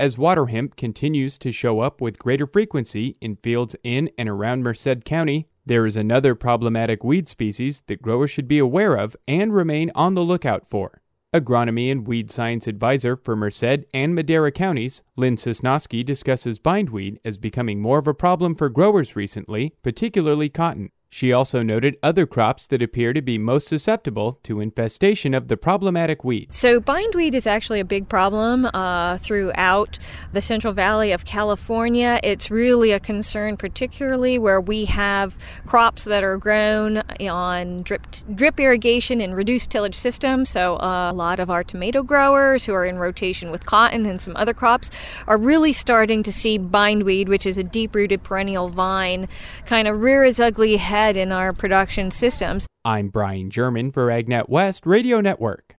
as water hemp continues to show up with greater frequency in fields in and around Merced County. There is another problematic weed species that growers should be aware of and remain on the lookout for. Agronomy and Weed Science Advisor for Merced and Madera counties, Lynn Sosnowski discusses bindweed as becoming more of a problem for growers recently, particularly cotton. She also noted other crops that appear to be most susceptible to infestation of the problematic weed. So bindweed is actually a big problem throughout the Central Valley of California. It's really a concern, particularly where we have crops that are grown on drip irrigation and reduced tillage systems. So a lot of our tomato growers who are in rotation with cotton and some other crops are really starting to see bindweed, which is a deep-rooted perennial vine, kind of rear its ugly head in our production systems. I'm Brian German for AgNet West Radio Network.